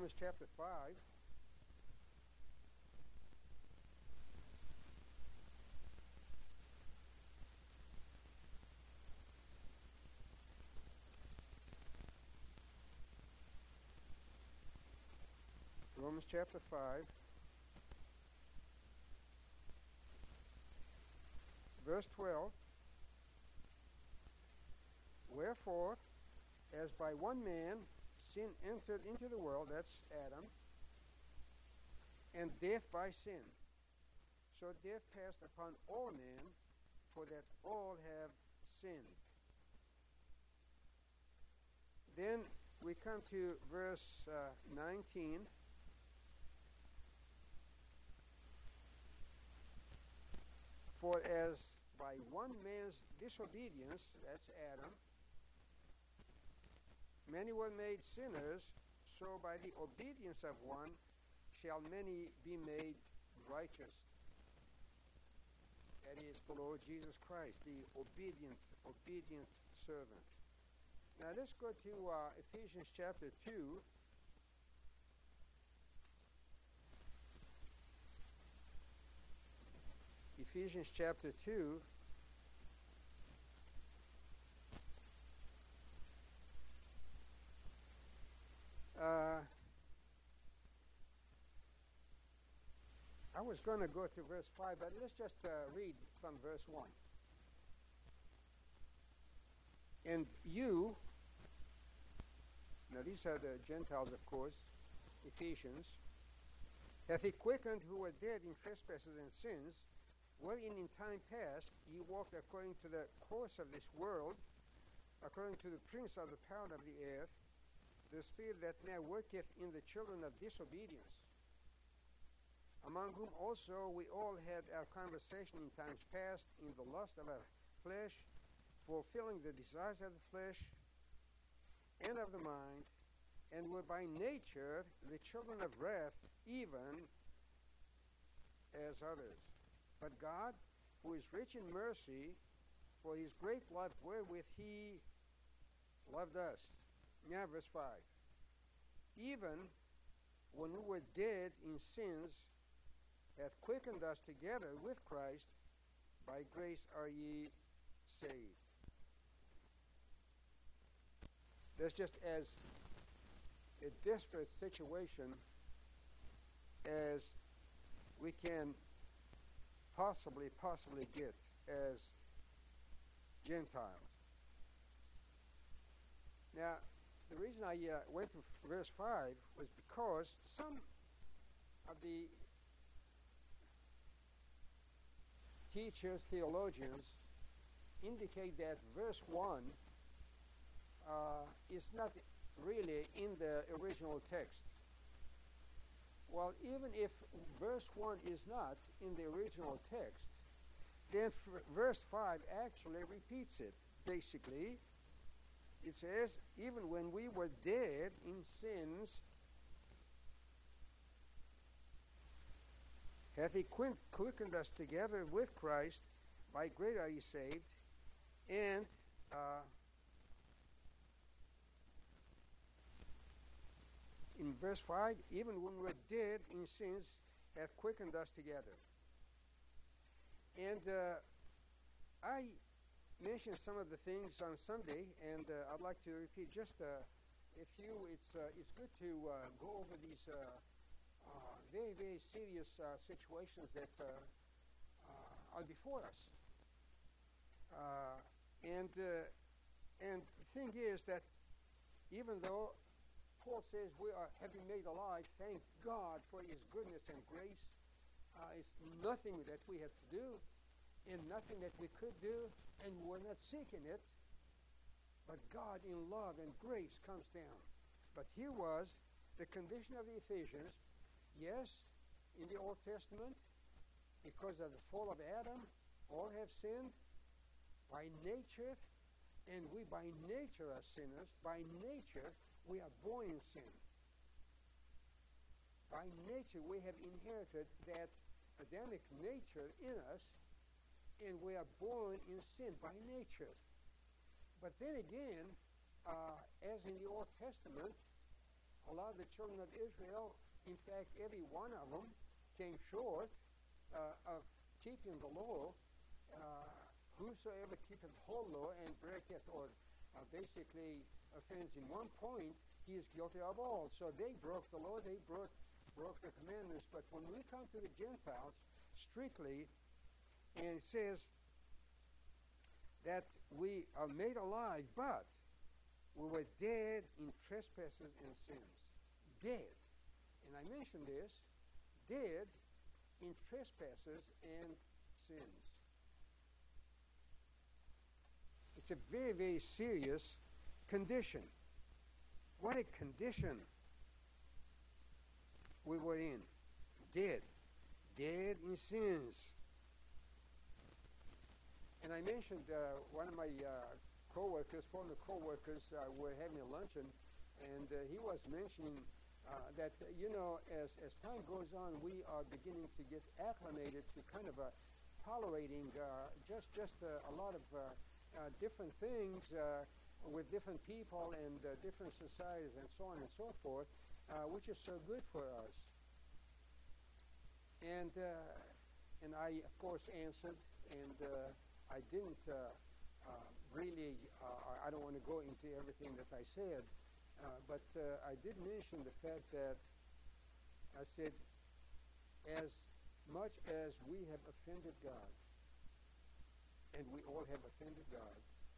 Romans chapter 5. Romans chapter 5, verse 12. Wherefore, as by one man sin entered into the world, that's Adam, and death by sin, so death passed upon all men, for that all have sinned. Then we come to verse 19. For as by one man's disobedience, that's Adam, many were made sinners, so by the obedience of one shall many be made righteous. That is the Lord Jesus Christ, the obedient servant. Now let's go to Ephesians chapter 2. Ephesians chapter 2. I was going to go to verse 5, but let's just read from verse 1. And you, now these are the Gentiles, of course, Ephesians, hath he quickened who were dead in trespasses and sins, wherein in time past ye walked according to the course of this world, according to the prince of the power of the air, the spirit that now worketh in the children of disobedience, among whom also we all had our conversation in times past in the lust of our flesh, fulfilling the desires of the flesh and of the mind, and were by nature the children of wrath, even as others. But God, who is rich in mercy, for his great love wherewith he loved us. Now verse 5. Even when we were dead in sins, hath quickened us together with Christ. By grace are ye saved. That's just as a desperate situation as we can possibly get as Gentiles. Now, the reason I went to verse 5 was because some of the teachers, theologians, indicate that verse 1 is not really in the original text. Well, even if verse 1 is not in the original text, then verse 5 actually repeats it. Basically, it says, even when we were dead in sins, hath he quickened us together with Christ. By grace are ye saved. And in verse 5, even when we were dead in sins, hath quickened us together. And I mentioned some of the things on Sunday, and I'd like to repeat just a few. It's good to go over these very, very serious situations that are before us. And the thing is that even though Paul says we have been made alive, thank God for his goodness and grace, it's nothing that we have to do and nothing that we could do, and we're not seeking it, but God in love and grace comes down. But here was the condition of the Ephesians. Yes, in the Old Testament, because of the fall of Adam, all have sinned by nature, and we by nature are sinners. By nature, we are born in sin. By nature, we have inherited that Adamic nature in us, and we are born in sin by nature. But then again, as in the Old Testament, a lot of the children of Israel, in fact, every one of them came short of keeping the law. Whosoever keepeth the whole law and breaketh, or basically offends in one point, he is guilty of all. So they broke the law, they broke the commandments. But when we come to the Gentiles, strictly, and it says that we are made alive, but we were dead in trespasses and sins. Dead. And I mentioned this, dead in trespasses and sins. It's a very, very serious condition. What a condition we were in. Dead. Dead in sins. And I mentioned one of my former co-workers, were having a luncheon, and he was mentioning that, as time goes on, we are beginning to get acclimated to kind of tolerating just a lot of different things with different people and different societies and so on and so forth, which is so good for us. And I, of course, answered, and I didn't really, I don't want to go into everything that I said, but I did mention the fact that I said, as much as we have offended God, and we all have offended God,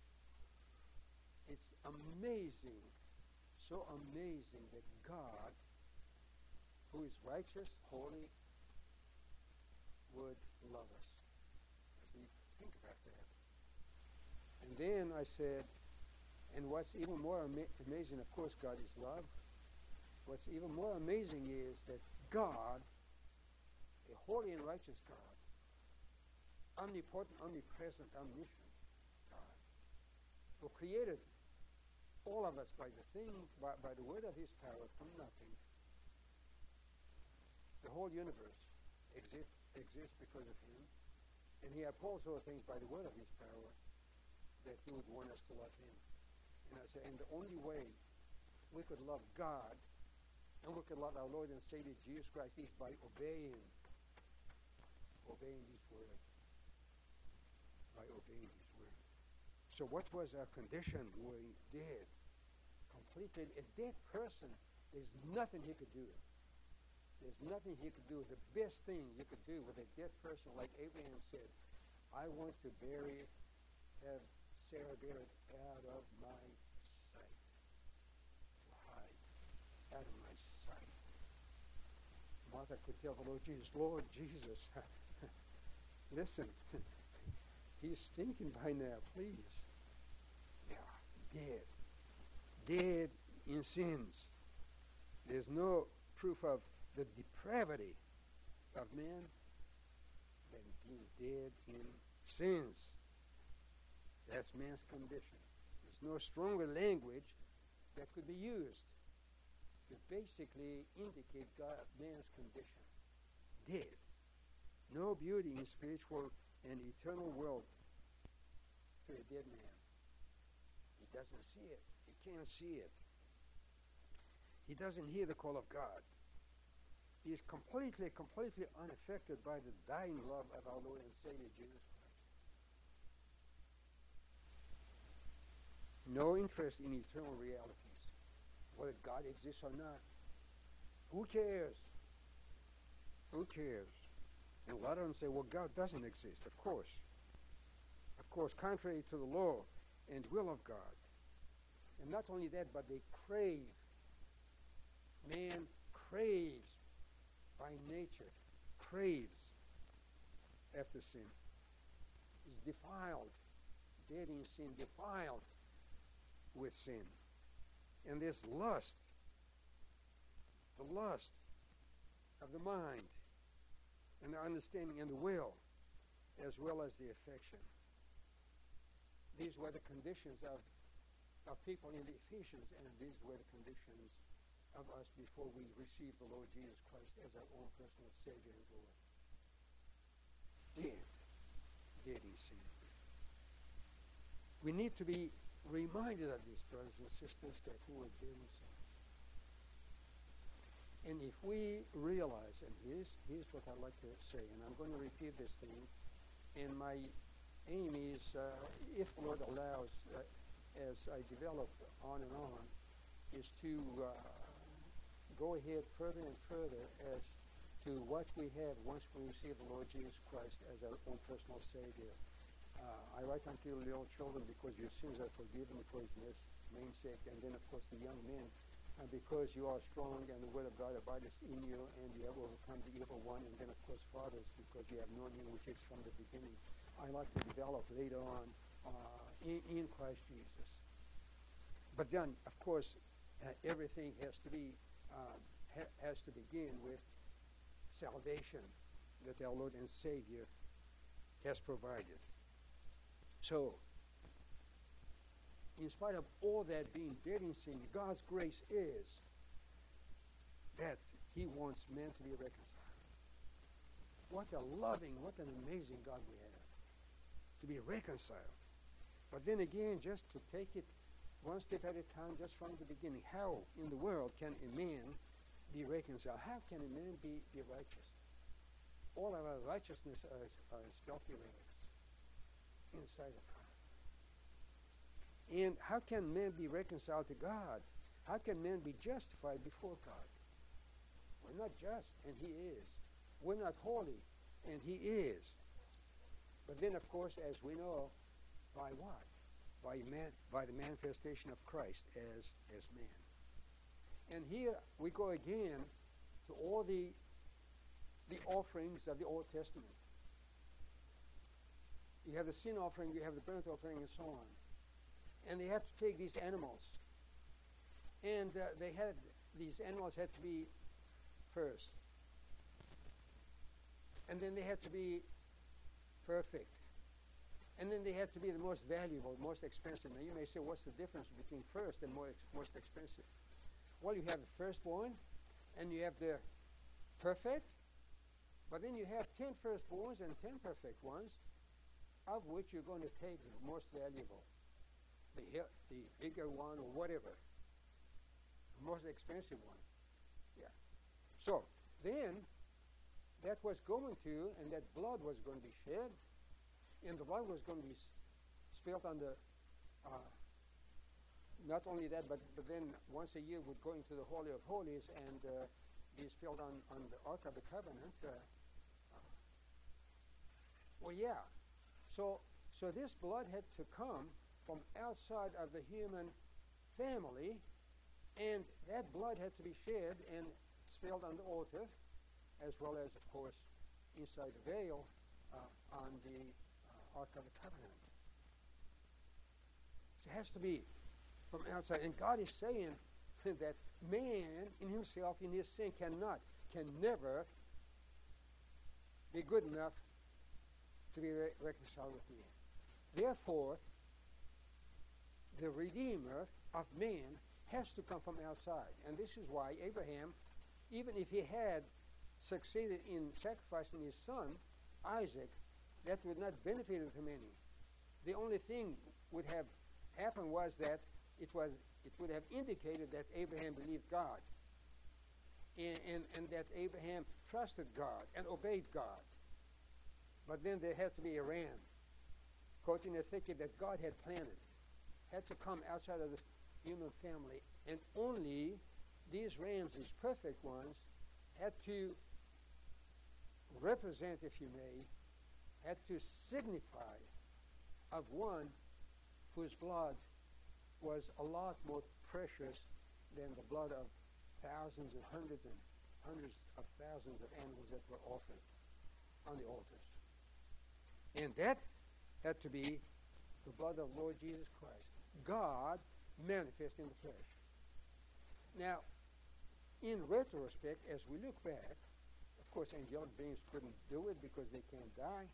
it's amazing, so amazing that God, who is righteous, holy, would love us. As we think about that. And then I said, and what's even more amazing, of course, God is love. What's even more amazing is that God, a holy and righteous God, omnipotent, omnipresent, omniscient God, who created all of us by the word of his power from nothing. The whole universe exists because of him, and he upholds all things by the word of his power, that he would want us to love him. And I say, and the only way we could love God and we could love our Lord and Savior Jesus Christ is by obeying his word. By obeying his word. So what was our condition? We were dead. Completely a dead person. There's nothing he could do. There's nothing he could do. The best thing you could do with a dead person, like Abraham said, I want to have Sarah buried out of my sight. To hide out of my sight. Martha could tell the Lord Jesus, listen, he's stinking by now, please. Yeah, dead in sins. There's no proof of the depravity of man than being dead in sins. That's man's condition. There's no stronger language that could be used to basically indicate man's condition. Dead. No beauty in spiritual and eternal world to a dead man. He doesn't see it. He can't see it. He doesn't hear the call of God. He is completely unaffected by the dying love of our Lord and Savior Jesus Christ. No interest in eternal realities, whether God exists or not. Who cares? Who cares? And a lot of them say, well, God doesn't exist. Of course, contrary to the law and will of God. And not only that, but they crave. Man craves by nature, craves after sin. Is defiled, dead in sin, defiled with sin. And this lust, the lust of the mind and the understanding and the will, as well as the affection. These were the conditions of people in the Ephesians, and these were the conditions of us before we received the Lord Jesus Christ as our own personal Savior and Lord. Dead in sin. We need to be reminded of this, brothers and sisters, that we were dead in sin. And if we realize, and here's what I'd like to say, and I'm going to repeat this thing, and my aim is, if the Lord allows, as I develop on and on, is to go ahead further and further as to what we have once we receive the Lord Jesus Christ as our own personal Savior. I write unto you, little children, because your sins are forgiven for his namesake, and then, of course, the young men, because you are strong and the word of God abides in you, and you have overcome the evil one, and then, of course, fathers, because you have known him which is from the beginning. I like to develop later on in Christ Jesus. But then, of course, everything has to begin with salvation that our Lord and Savior has provided. So, in spite of all that being dead in sin, God's grace is that he wants man to be reconciled. What a loving, what an amazing God we have, to be reconciled. But then again, just to take it one step at a time, just from the beginning, how in the world can a man be reconciled? How can a man be righteous? All of our righteousness are as filthy rags inside of God. And how can man be reconciled to God? How can man be justified before God? We're not just, and he is. We're not holy, and he is. But then, of course, as we know, by what? By the manifestation of Christ as man. And here we go again to all the offerings of the Old Testament. You have the sin offering, you have the burnt offering, and so on. And they had to take these animals. And these animals had to be first. And then they had to be perfect. And then they had to be the most valuable, most expensive. Now you may say, what's the difference between first and most expensive? Well, you have the firstborn, and you have the perfect, but then you have 10 firstborns and 10 perfect ones, of which you're going to take the most valuable. The bigger one or whatever, the most expensive one. Yeah. So then that was going to, and that blood was going to be shed, and the blood was going to be spilled on the, not only that, but then once a year would go into the Holy of Holies and be spilled on the Ark of the Covenant. Well, yeah. So this blood had to come from outside of the human family, and that blood had to be shed and spilled on the altar, as well as, of course, inside the veil on the Ark of the Covenant. It has to be from outside. And God is saying that man in himself, in his sin, can never be good enough to be reconciled with me. Therefore, the Redeemer of man has to come from outside. And this is why Abraham, even if he had succeeded in sacrificing his son, Isaac, that would not benefit him any. The only thing would have happened was that it would have indicated that Abraham believed God, and that Abraham trusted God and obeyed God. But then there had to be a ram caught in a thicket that God had planted, had to come outside of the human family, and only these rams, these perfect ones, had to represent, if you may, had to signify of one whose blood was a lot more precious than the blood of thousands and hundreds of thousands of animals that were offered on the altars. And that had to be the blood of Lord Jesus Christ, God manifest in the flesh. Now, in retrospect, as we look back, of course, angelic beings couldn't do it because they can't die.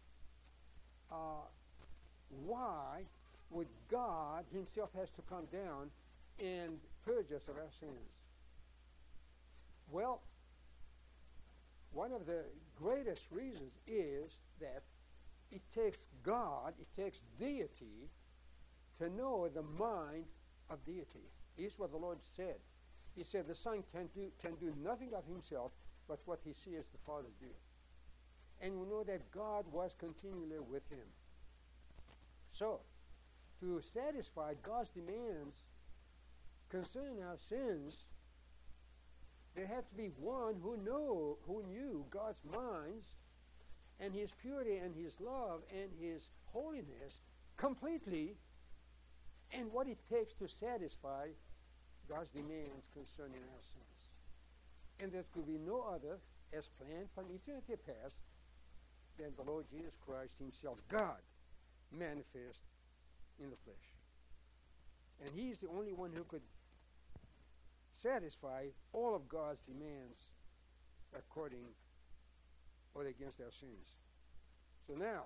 Why would God himself has to come down and purge us of our sins? Well, one of the greatest reasons is that it takes God, it takes deity to know the mind of deity. This is what the Lord said. He said the Son can do nothing of himself but what he sees the Father do. And we know that God was continually with him. So, to satisfy God's demands concerning our sins, there had to be one who knew God's minds and his purity and his love and his holiness completely, and what it takes to satisfy God's demands concerning our sins. And there could be no other, as planned from eternity past, than the Lord Jesus Christ himself, God, manifest in the flesh. And he's the only one who could satisfy all of God's demands according or against our sins. So now,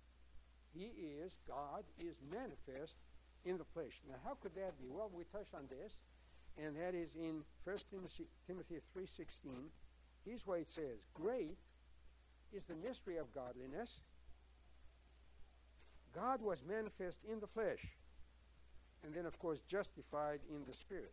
God is manifest in the flesh. Now, how could that be? Well, we touched on this, and that is in 1 Timothy 3:16. Here's what it says: great is the mystery of godliness. God was manifest in the flesh, and then, of course, justified in the Spirit.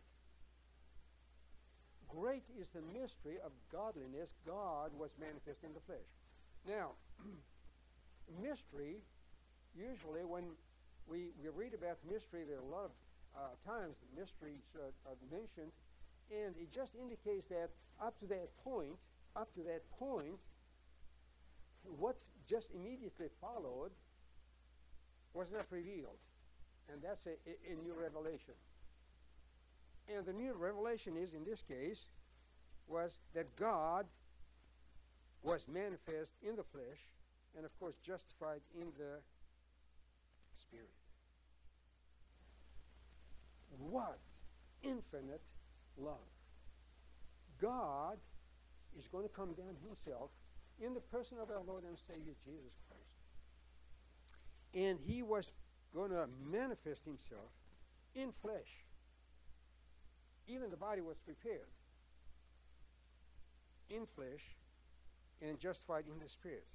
Great is the mystery of godliness. God was manifest in the flesh. Now, mystery, usually when we read about mystery, there are a lot of times mysteries are mentioned, and it just indicates that up to that point, what just immediately followed was not revealed. And that's a new revelation. And the new revelation is, in this case, was that God was manifest in the flesh and, of course, justified in the Spirit. What infinite love. God is going to come down himself in the person of our Lord and Savior Jesus Christ. And he was going to manifest himself in flesh. Even the body was prepared in flesh and justified in the Spirit.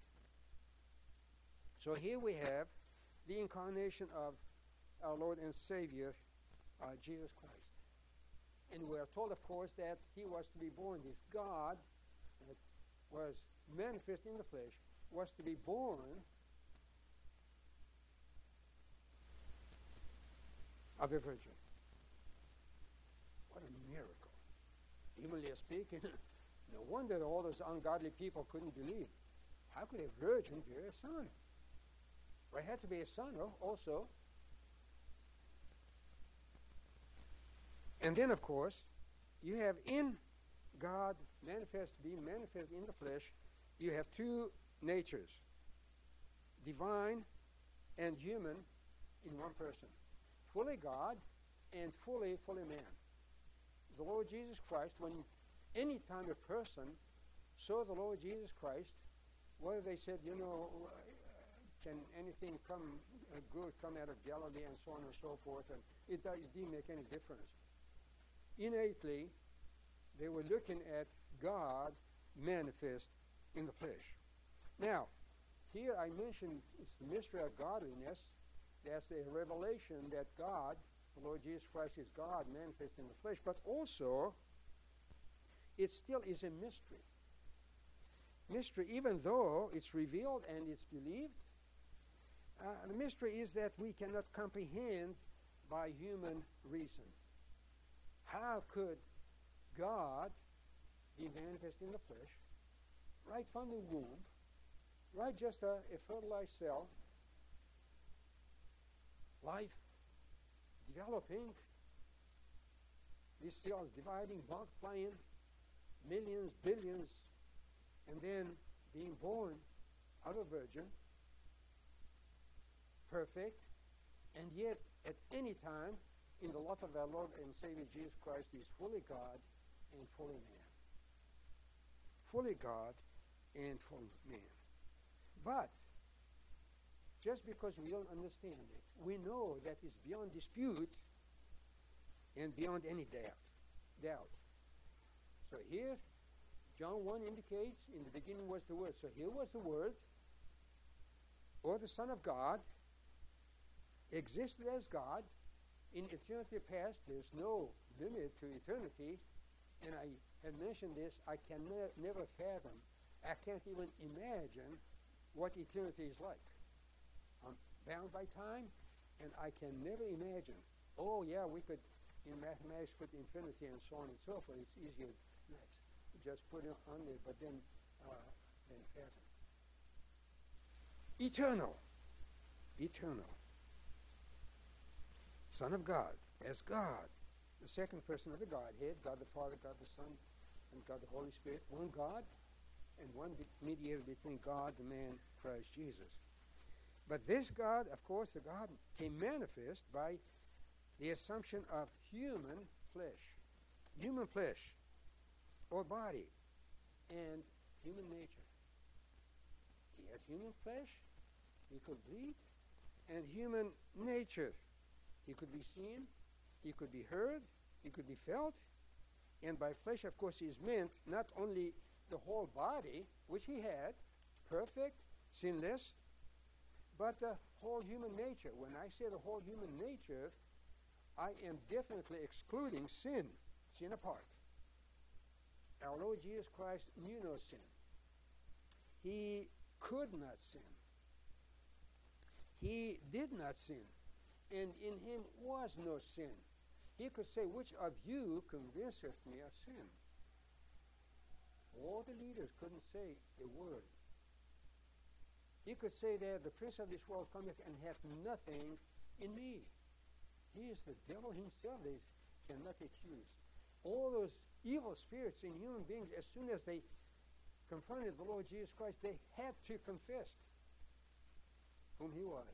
So here we have the incarnation of our Lord and Savior, Jesus Christ. And we are told, of course, that he was to be born. This God that was manifest in the flesh was to be born of a virgin. What a miracle. Humanly speaking, no wonder all those ungodly people couldn't believe. How could a virgin bear a son? Well, it had to be a son also. And then, of course, you have in God being manifest in the flesh, you have two natures, divine and human in one person. Fully God and fully man. The Lord Jesus Christ, when any time a person saw the Lord Jesus Christ, whether they said, can anything good come out of Galilee and so on and so forth, and it didn't make any difference. Innately, they were looking at God manifest in the flesh. Now, here I mentioned it's the mystery of godliness. That's a revelation that God, the Lord Jesus Christ, is God manifest in the flesh, but also it still is a mystery. Mystery, even though it's revealed and it's believed, the mystery is that we cannot comprehend by human reason. How could God be manifest in the flesh, right from the womb, right just a fertilized cell, life developing, these cells dividing, multiplying, millions, billions, and then being born of a virgin, perfect, and yet at any time in the life of our Lord and Savior Jesus Christ, he is fully God and fully man. Fully God and fully man. But just because we don't understand it, we know that it's beyond dispute and beyond any doubt. So here, John 1 indicates, in the beginning was the Word. So here was the Word, or the Son of God, existed as God. In eternity past, there's no limit to eternity. And I have mentioned this, I can never fathom, I can't even imagine what eternity is like. I'm bound by time, and I can never imagine. Oh, yeah, we could, in mathematics, put infinity and so on and so forth. It's easier. Just put it on there, but then fathom. Eternal. Eternal. Son of God, as God, the second person of the Godhead, God the Father, God the Son, and God the Holy Spirit, one God, and one mediator between God, the man, Christ Jesus. But this God, of course, the God came manifest by the assumption of human flesh, or body, and human nature. He had human flesh, he could bleed, and human nature. He could be seen, he could be heard, he could be felt, and by flesh, of course, is meant not only the whole body, which he had, perfect, sinless, but the whole human nature. When I say the whole human nature, I am definitely excluding sin apart. Our Lord Jesus Christ knew no sin. He could not sin. He did not sin. And in him was no sin. He could say, which of you convinceth me of sin? All the leaders couldn't say a word. He could say that the prince of this world cometh and hath nothing in me. He is the devil himself that cannot accuse. All those evil spirits in human beings, as soon as they confronted the Lord Jesus Christ, they had to confess whom he was.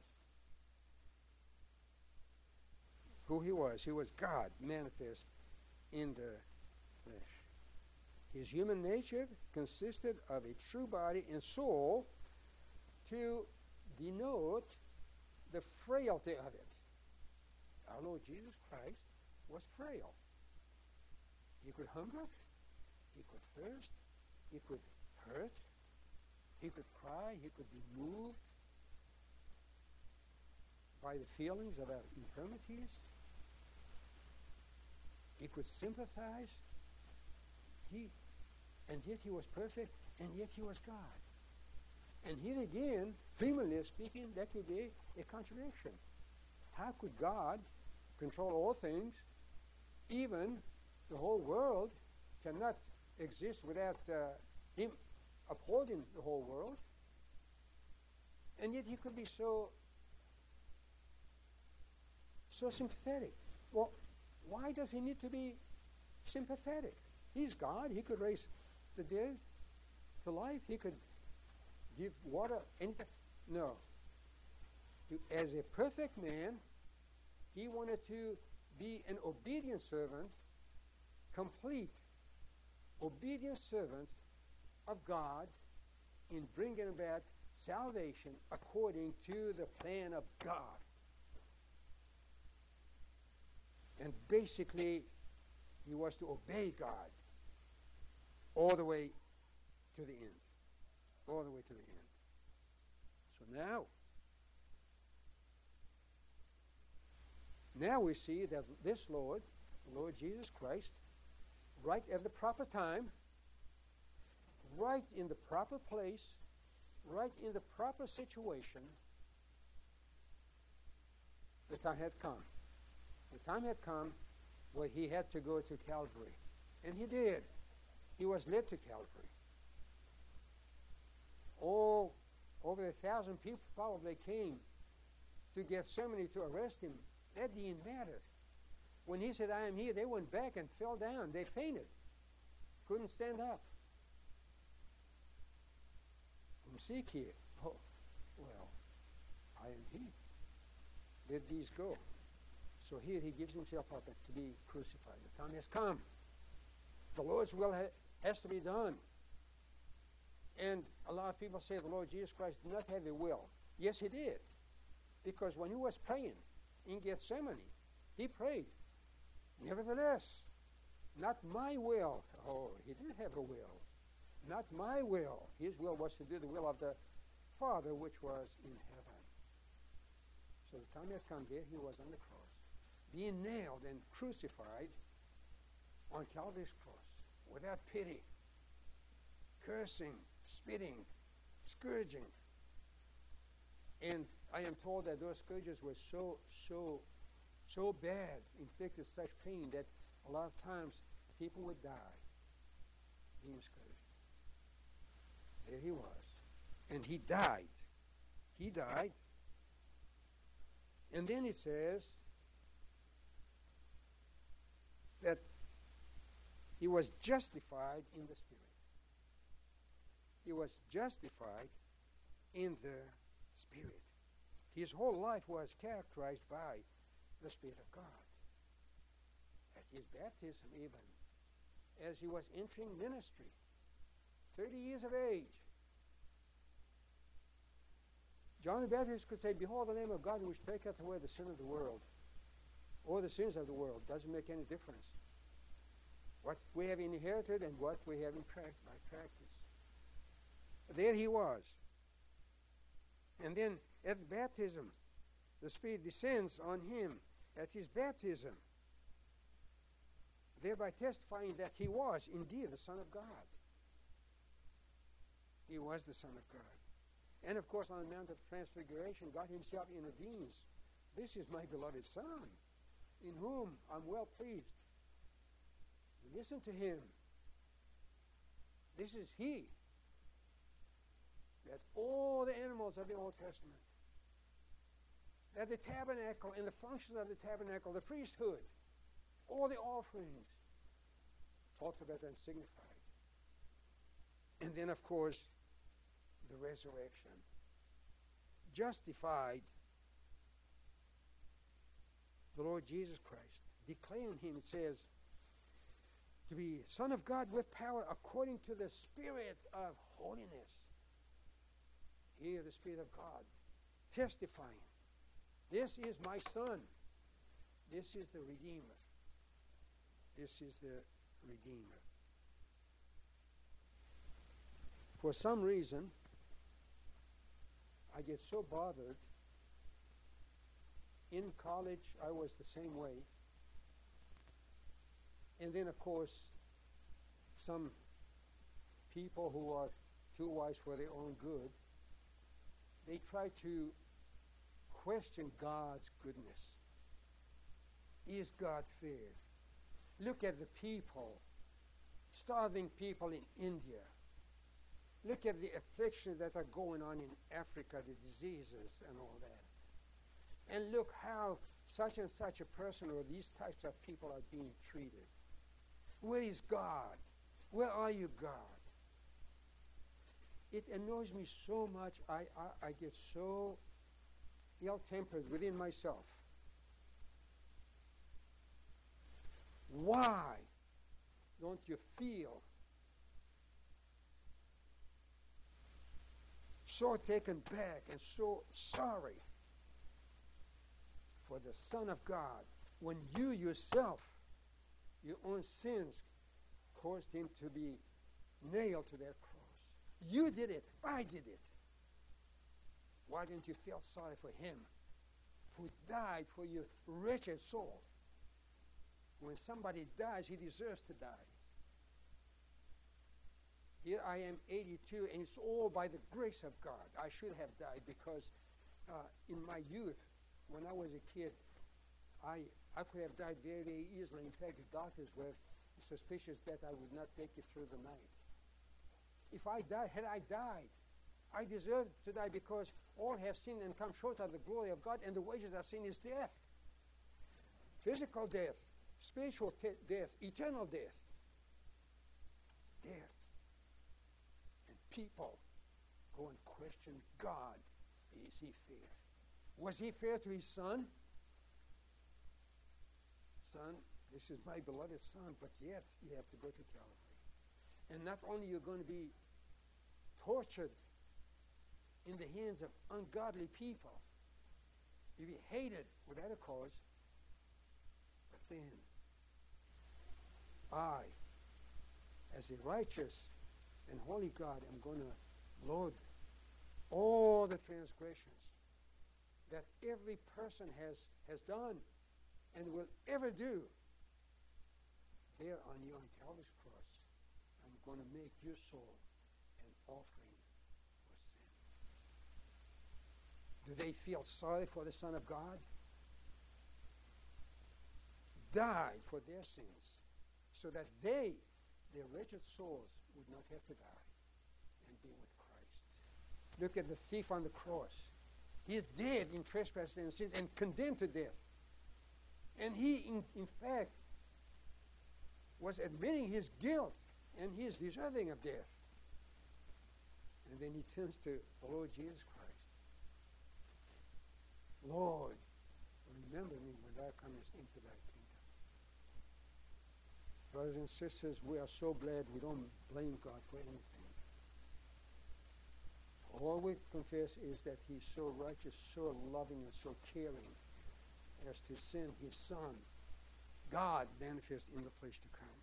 Who he was. He was God manifest in the flesh. His human nature consisted of a true body and soul to denote the frailty of it. Our Lord Jesus Christ was frail. He could hunger, he could thirst, he could hurt, he could cry, he could be moved by the feelings of our infirmities. He could sympathize. And yet he was perfect, and yet he was God. And here again, humanly speaking, that could be a contradiction. How could God control all things? Even the whole world cannot exist without him upholding the whole world. And yet he could be so sympathetic. Well, why does he need to be sympathetic? He's God. He could raise the dead to life. He could give water, anything. No. As a perfect man, he wanted to be an obedient servant, complete obedient servant of God in bringing about salvation according to the plan of God. And basically, he was to obey God all the way to the end. All the way to the end. So now we see that this Lord, the Lord Jesus Christ, right at the proper time, right in the proper place, right in the proper situation, the time had come. The time had come where he had to go to Calvary. And he did. He was led to Calvary. Oh, over 1,000 people probably came to Gethsemane to arrest him. That didn't matter. When he said, I am here, they went back and fell down. They fainted. Couldn't stand up. Seek here. Oh, well, I am he. Let these go. So here he gives himself up to be crucified. The time has come. The Lord's will has to be done. And a lot of people say the Lord Jesus Christ did not have a will. Yes, he did. Because when he was praying in Gethsemane, he prayed, nevertheless, not my will. Oh, he did have a will. Not my will. His will was to do the will of the Father which was in heaven. So the time has come. There he was on the cross, being nailed and crucified on Calvary's cross. without pity, cursing, spitting, scourging. And I am told that those scourges were so bad, inflicted such pain that a lot of times people would die being scourged. There he was. And he died. He died. And then it says that he was justified in the Spirit. He was justified in the Spirit. His whole life was characterized by the Spirit of God. At his baptism even, as he was entering ministry, 30 years of age, John the Baptist could say, "Behold the Lamb of God which taketh away the sin of the world," or the sins of the world. Doesn't make any difference. What we have inherited and what we have by practice. There he was. And then at baptism, the Spirit descends on him at his baptism, thereby testifying that he was indeed the Son of God. He was the Son of God. And of course, on the Mount of Transfiguration, God himself intervenes. "This is my beloved Son, in whom I'm well pleased. Listen to him." This is he that all the animals of the Old Testament, that the tabernacle and the functions of the tabernacle, the priesthood, all the offerings, talked about and signified. And then, of course, the resurrection. Justified the Lord Jesus Christ, declaring him, it says, to be Son of God with power according to the Spirit of holiness. Here the Spirit of God testifying, "This is my Son. This is the Redeemer. This is the Redeemer." For some reason, I get so bothered. In college, I was the same way. And then, of course, some people who are too wise for their own good, they try to question God's goodness. Is God fair? Look at the people, starving people in India. Look at the afflictions that are going on in Africa, the diseases and all that. And look how such and such a person or these types of people are being treated. Where is God? Where are you, God? It annoys me so much. I get so ill-tempered within myself. Why don't you feel so taken back and so sorry for the Son of God when you yourself, your own sins, caused him to be nailed to that cross? You did it. I did it. Why don't you feel sorry for him who died for your wretched soul? When somebody dies, he deserves to die. Here I am, 82, and it's all by the grace of God. I should have died because in my youth, when I was a kid, I could have died very, very easily. In fact, the doctors were suspicious that I would not make it through the night. If I died, had I died, I deserved to die because all have sinned and come short of the glory of God, and the wages of sin is death. Physical death, spiritual death, eternal death. It's death. And people go and question God. Is he fair? Was he fair to his son? Son, this is my beloved son, but yet you have to go to Calvary. And not only you're going to be tortured in the hands of ungodly people, you'll be hated without a cause, but then I, as a righteous and holy God, am going to load all the transgressions that every person has done and will ever do there on you on Calvary's cross. going to make your soul an offering for sin. Do they feel sorry for the Son of God? Died for their sins so that they, their wretched souls, would not have to die and be with Christ. Look at the thief on the cross. He is dead in trespasses and sins and condemned to death. And he, in fact, was admitting his guilt, and he is deserving of death. And then he turns to the Lord Jesus Christ. Lord, remember me when thou comest into thy kingdom. Brothers and sisters, we are so glad we don't blame God for anything. All we confess is that he's so righteous, so loving, and so caring as to send his Son, God manifest in the flesh, to come.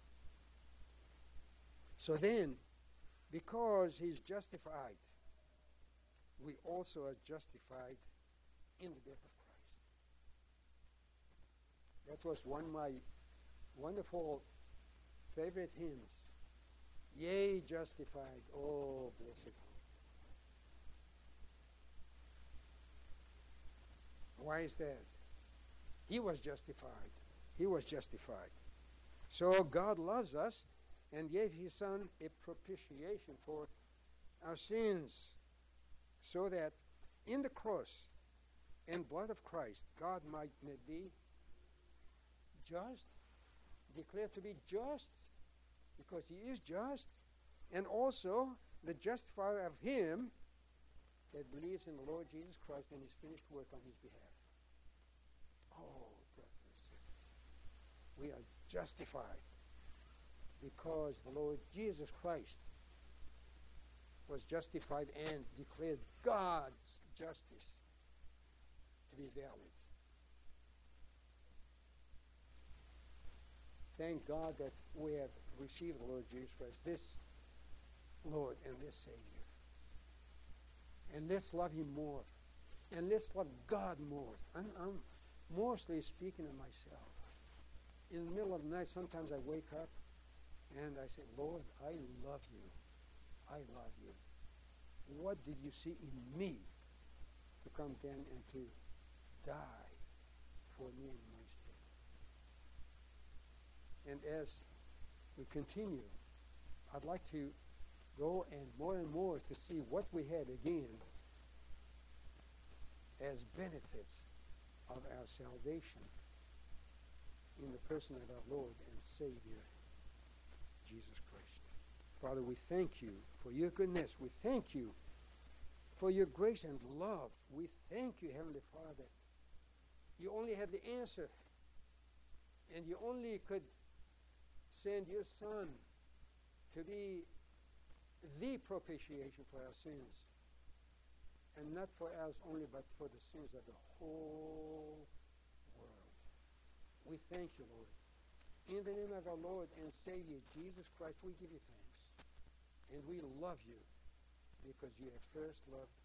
So then, because he's justified, we also are justified in the death of Christ. That was one of my wonderful favorite hymns. Yea, justified, oh, blessed hope. Why is that? He was justified. He was justified. So God loves us and gave his Son a propitiation for our sins, so that in the cross and blood of Christ, God might be just, declared to be just, because he is just, and also the justifier of him that believes in the Lord Jesus Christ and his finished work on his behalf. Oh, brothers and sisters, we are justified because the Lord Jesus Christ was justified and declared God's justice to be valid. Thank God that we have received the Lord Jesus Christ, this Lord and this Savior. And let's love him more. And let's love God more. I'm mostly speaking of myself. In the middle of the night, sometimes I wake up and I say, Lord, I love you. I love you. What did you see in me to come then and to die for me in my stead? And as we continue, I'd like to go and more to see what we had again as benefits of our salvation in the person of our Lord and Savior, Jesus Christ. Father, we thank you for your goodness. We thank you for your grace and love. We thank you, Heavenly Father. You only had the answer, and you only could send your Son to be the propitiation for our sins, and not for ours only, but for the sins of the whole world. We thank you, Lord. In the name of our Lord and Savior, Jesus Christ, we give you thanks. And we love you because you have first loved